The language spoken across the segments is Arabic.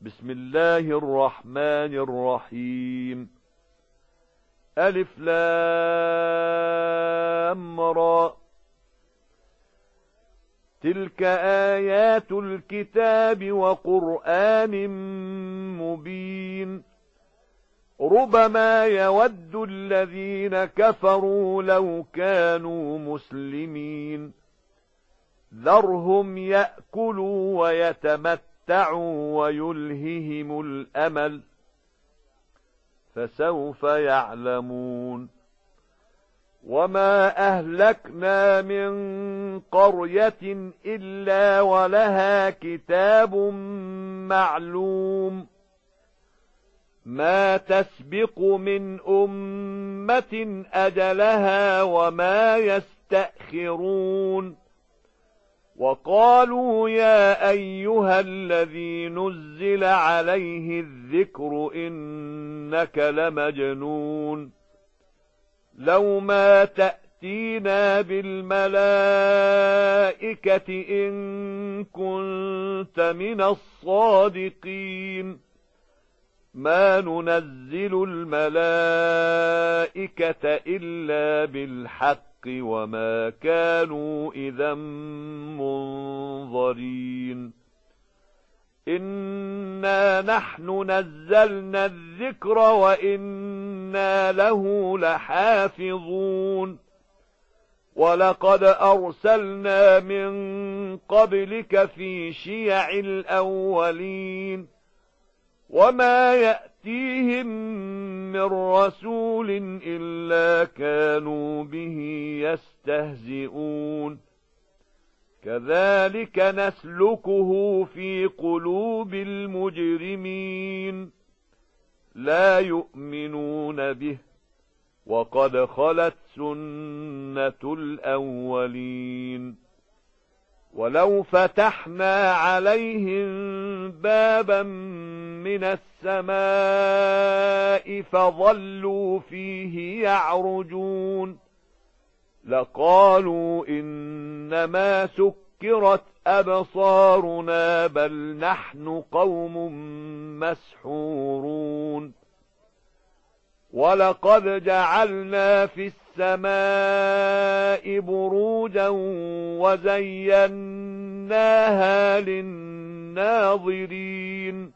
بسم الله الرحمن الرحيم. ألف لام را. تلك آيات الكتاب وقرآن مبين. ربما يود الذين كفروا لو كانوا مسلمين. ذرهم يأكلوا ويتمتعوا ويلههم الأمل، فسوف يعلمون. وما أهلكنا من قرية إلا ولها كتاب معلوم، ما تسبق من أمة أجلها وما يستأخرون. وقالوا يا أيها الذي نزل عليه الذكر إنك لمجنون، لو ما تأتينا بالملائكة إن كنت من الصادقين. ما ننزل الملائكة إلا بالحق وما كانوا إذا منظرين. إنا نحن نزلنا الذكر وإنا له لحافظون. ولقد أرسلنا من قبلك في شيع الأولين، وما يأتيهم من رسول إلا كانوا به يستهزئون. كذلك نسلكه في قلوب المجرمين، لا يؤمنون به، وقد خلت سنة الأولين. ولو فتحنا عليهم بابا من السماء فظلوا فيه يعرجون لقالوا إنما سكرت أبصارنا بل نحن قوم مسحورون. ولقد جعلنا في السماء بروجا وزيناها للناظرين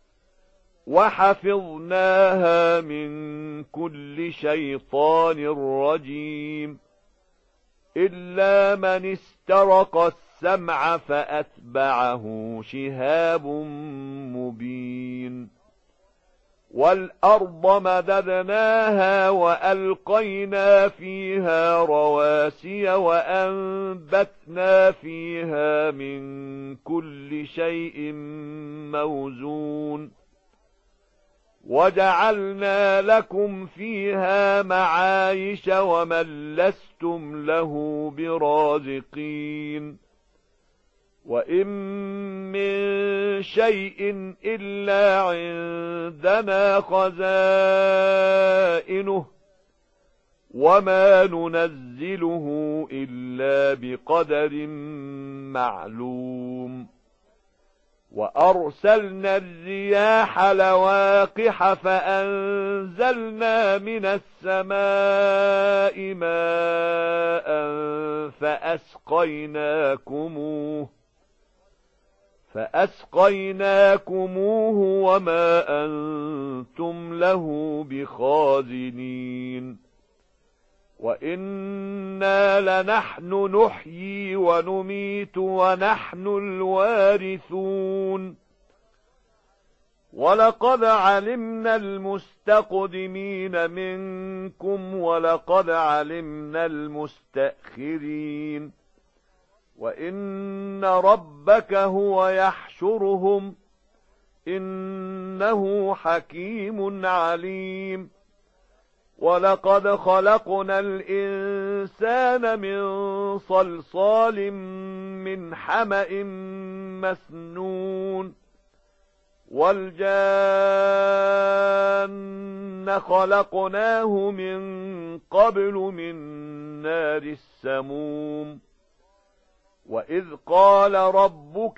وحفظناها من كل شيطان رجيم إلا من استرق السمع فأتبعه شهاب مبين. والأرض مددناها وألقينا فيها رواسي وأنبتنا فيها من كل شيء موزون وجعلنا لكم فيها معايش ومن لستم له برازقين. وإن من شيء إلا عندنا خزائنه وما ننزله إلا بقدر معلوم. وأرسلنا الرياح لواقح فأنزلنا من السماء ماء فأسقيناكموه وما أنتم له بخازنين. وإنا لنحن نحيي ونميت ونحن الوارثون. ولقد علمنا المستقدمين منكم ولقد علمنا المستأخرين. وإن ربك هو يحشرهم إنه حكيم عليم. ولقد خلقنا الإنسان من صلصال من حمأ مسنون والجان خلقناه من قبل من نار السموم وَإِذْ قَالَ رَبُّكَ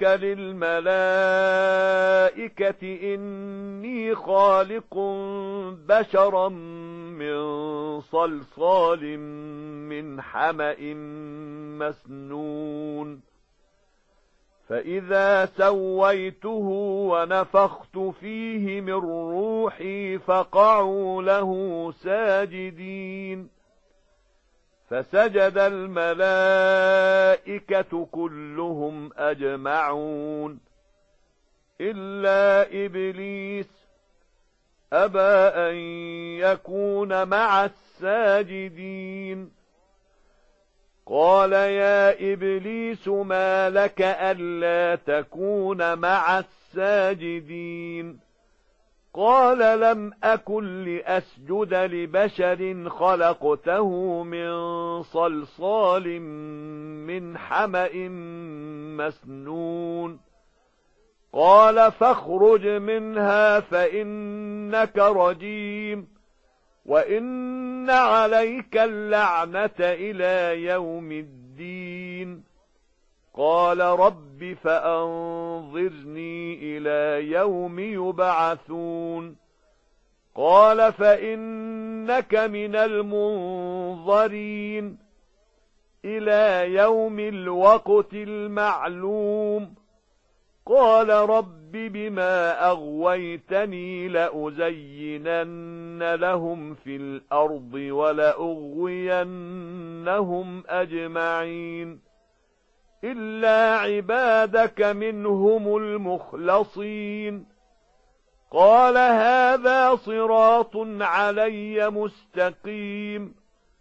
لِلْمَلَائِكَةِ إِنِّي خَالِقٌ بَشَرًا مِّن صَلْصَالٍ مِّنْ حَمَإٍ مَّسْنُونٍ فَإِذَا سَوَّيْتُهُ وَنَفَخْتُ فِيهِ مِن رُّوحِي فَقَعُوا لَهُ سَاجِدِينَ فَسَجَدَ الْمَلَائِكَةُ كُلُّهُمْ أَجْمَعُونَ إِلَّا إِبْلِيسَ أَبَى أَن يَكُونَ مَعَ السَّاجِدِينَ قَالَ يَا إِبْلِيسُ مَا لَكَ أَلَّا تَكُونَ مَعَ السَّاجِدِينَ قَالَ لَمْ أَكُنْ لِأَسْجُدَ لِبَشَرٍ خَلَقْتَهُ مِنْ صَلْصَالٍ مِنْ حَمَإٍ مَّسْنُونٍ قَالَ فَاخْرُجْ مِنْهَا فَإِنَّكَ رَجِيمٌ وَإِنَّ عَلَيْكَ اللَّعْنَةَ إِلَى يَوْمِ الدِّينِ قَالَ رَبِّ فَأَنظِرْنِي إِلَى يَوْمِ يُبْعَثُونَ قَالَ فَإِنَّكَ مِنَ الْمُنظَرِينَ إِلَى يَوْمِ الْوَقْتِ الْمَعْلُومِ قَالَ رَبِّ بِمَا أَغْوَيْتَنِي لَأُزَيِّنَنَّ لَهُمْ فِي الْأَرْضِ وَلَأُغْوِيَنَّهُمْ أَجْمَعِينَ إِلَّا عِبَادَكَ مِنْهُمُ الْمُخْلَصِينَ قَالَ هَذَا صِرَاطٌ عَلَيَّ مُسْتَقِيمٌ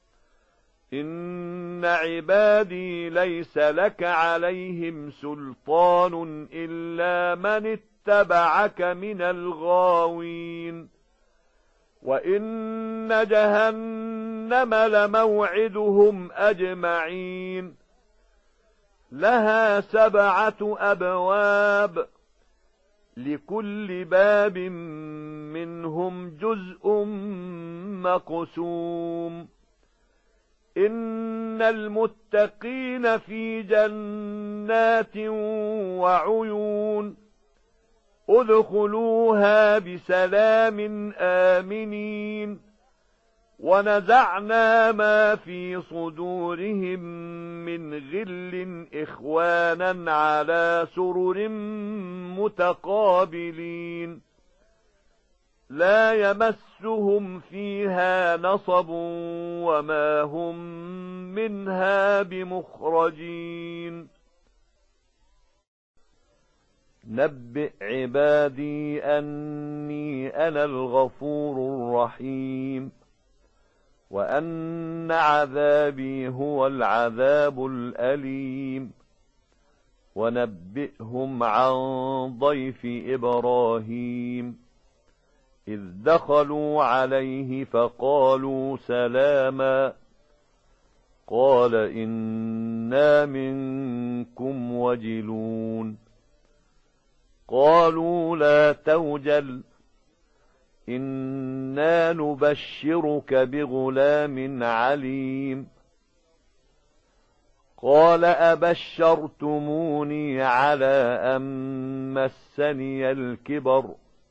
إِنَّ عِبَادِي لَيْسَ لَكَ عَلَيْهِمْ سُلْطَانٌ إِلَّا مَنِ اتَّبَعَكَ مِنَ الْغَاوِينَ وَإِنَّ جَهَنَّمَ لَمَوْعِدُهُمْ أَجْمَعِينَ لَهَا 7 أبواب لكل باب منهم جزء مقسوم إن المتقين في جنات وعيون ادخلوها بسلام آمنين ونزعنا ما في صدورهم من غل إخوانا على سرر متقابلين لا يمسهم فيها نصب وما هم منها بمخرجين نبئ عبادي أني أنا الغفور الرحيم وأن عذابي هو العذاب الأليم ونبئهم عن ضيف إبراهيم إذ دخلوا عليه فقالوا سلاما قال إنا منكم وجلون قالوا لا توجل إنا نبشرك بغلام عليم قال أبشرتموني على أن مسني الكبر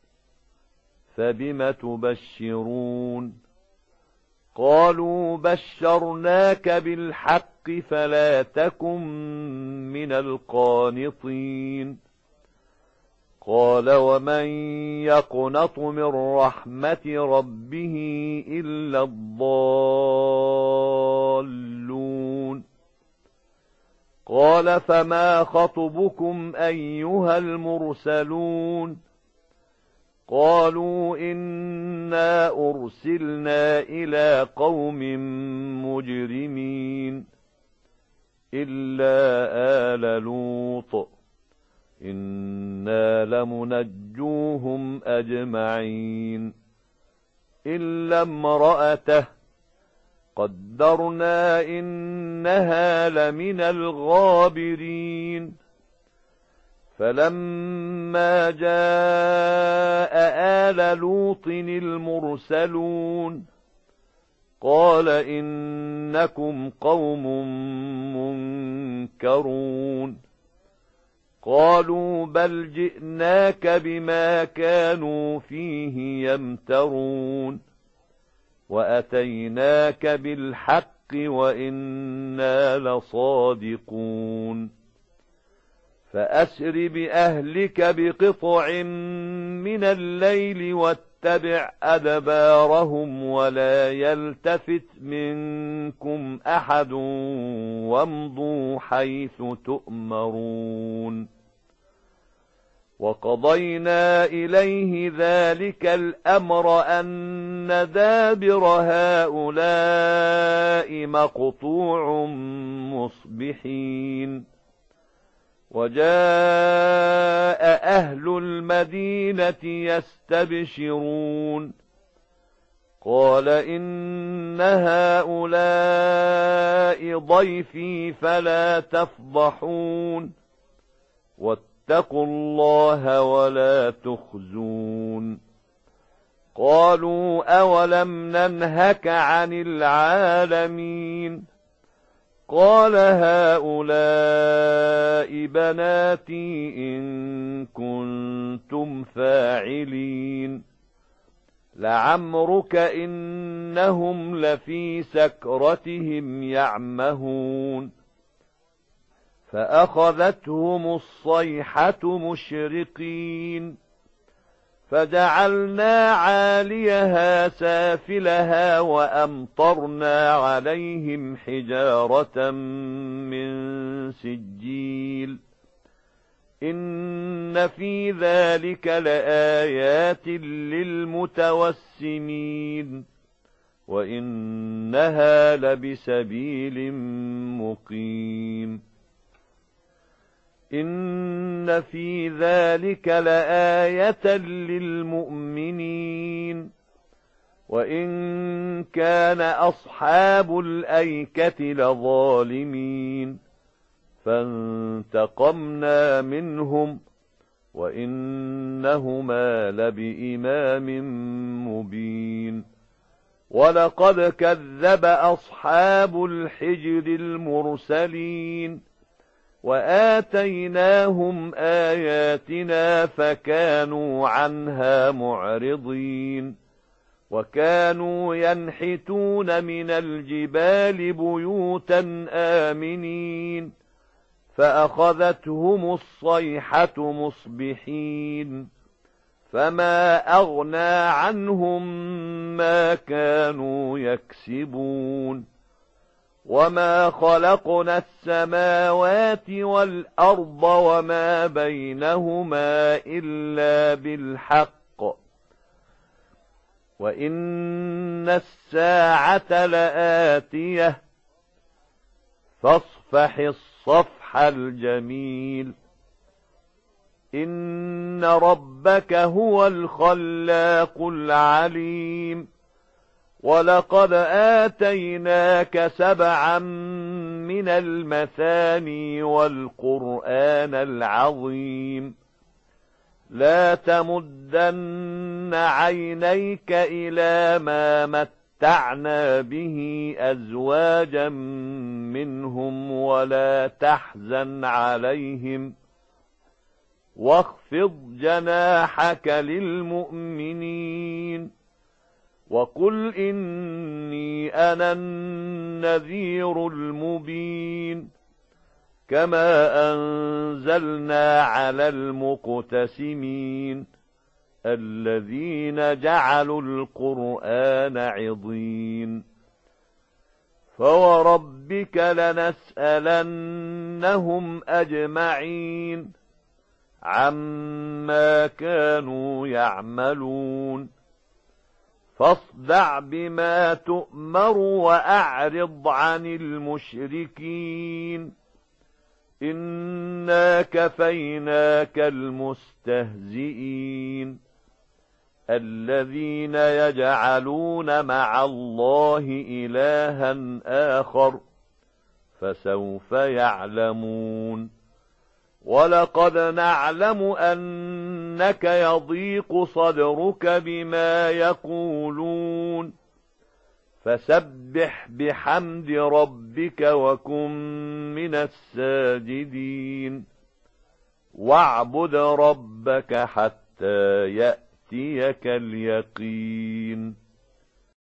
فبم تبشرون قالوا بشرناك بالحق فلا تكن من القانطين قال ومن يقنط من رحمة ربه إلا الضالون قال فما خطبكم أيها المرسلون قالوا إنا أرسلنا إلى قوم مجرمين إلا آل لوط إنا لمنجوهم أجمعين إلا امرأته قدرنا إنها لمن الغابرين فلما جاء آل لوط المرسلون قال إنكم قوم منكرون قالوا بل جئناك بما كانوا فيه يمترون وأتيناك بالحق وإنا لصادقون فأسر بأهلك بقطع من الليل واتبع أدبارهم ولا يلتفت منكم أحد وامضوا حيث تؤمرون وقضينا إليه ذلك الأمر أن دابر هؤلاء مقطوع مصبحين وجاء أهل المدينة يستبشرون قال إن هؤلاء ضيفي فلا تفضحون واتقوا الله ولا تخزون قالوا أولم ننهك عن العالمين قال هؤلاء بناتي إن كنتم فاعلين لعمرك إنهم لفي سكرتهم يعمهون فأخذتهم الصيحة مشرقين فجعلنا عاليها سافلها وأمطرنا عليهم حجارة من سجيل إن في ذلك لآيات للمتوسمين وإنها لبسبيل مقيم إن في ذلك لآية للمؤمنين وإن كان أصحاب الأيكة لظالمين فانتقمنا منهم وإنهما لبإمام مبين ولقد كذب أصحاب الحجر المرسلين وآتيناهم آياتنا فكانوا عنها معرضين وكانوا ينحتون من الجبال بيوتا آمنين فأخذتهم الصيحة مصبحين فما أغنى عنهم ما كانوا يكسبون وما خلقنا السماوات والأرض وما بينهما إلا بالحق وإن الساعة لآتية فاصفح الصفح الجميل إن ربك هو الخلاق العليم ولقد آتيناك 7 من المثاني والقرآن العظيم لا تمدن عينيك إلى ما متعنا به أزواجا منهم ولا تحزن عليهم واخفض جناحك للمؤمنين وقل إني أنا النذير المبين كما أنزلنا على المقتسمين الذين جعلوا القرآن عضين فوربك لنسألنهم أجمعين عما كانوا يعملون فاصدع بما تؤمر وأعرض عن المشركين إنا كفيناك المستهزئين الذين يجعلون مع الله إلها آخر فسوف يعلمون ولقد نعلم أنك يضيق صدرك بما يقولون فسبح بحمد ربك وكن من الساجدين واعبد ربك حتى يأتيك اليقين